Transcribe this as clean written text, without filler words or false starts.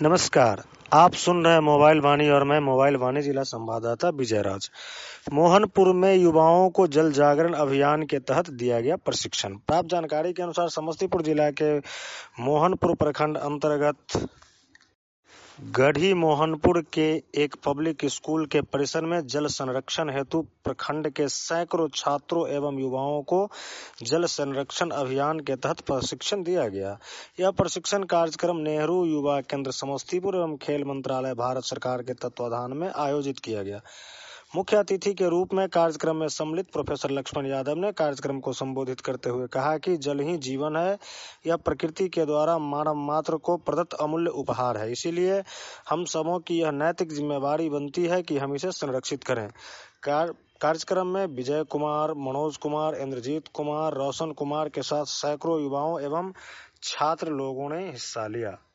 नमस्कार। आप सुन रहे हैं मोबाइल वाणी और मैं मोबाइल वाणी जिला संवाददाता विजय राज। मोहनपुर में युवाओं को जल जागरण अभियान के तहत दिया गया प्रशिक्षण। प्राप्त जानकारी के अनुसार समस्तीपुर जिला के मोहनपुर प्रखंड अंतर्गत गढ़ी मोहनपुर के एक पब्लिक स्कूल के परिसर में जल संरक्षण हेतु प्रखंड के सैकड़ों छात्रों एवं युवाओं को जल संरक्षण अभियान के तहत प्रशिक्षण दिया गया। यह प्रशिक्षण कार्यक्रम नेहरू युवा केंद्र समस्तीपुर एवं खेल मंत्रालय भारत सरकार के तत्वाधान में आयोजित किया गया। मुख्य अतिथि के रूप में कार्यक्रम में सम्मिलित प्रोफेसर लक्ष्मण यादव ने कार्यक्रम को संबोधित करते हुए कहा कि जल ही जीवन है। यह प्रकृति के द्वारा मानव मात्र को प्रदत्त अमूल्य उपहार है, इसीलिए हम सबों की यह नैतिक जिम्मेवारी बनती है कि हम इसे संरक्षित करें। कार्यक्रम में विजय कुमार, मनोज कुमार, इंद्रजीत कुमार, रोशन कुमार के साथ सैकड़ों युवाओं एवं छात्र लोगों ने हिस्सा लिया।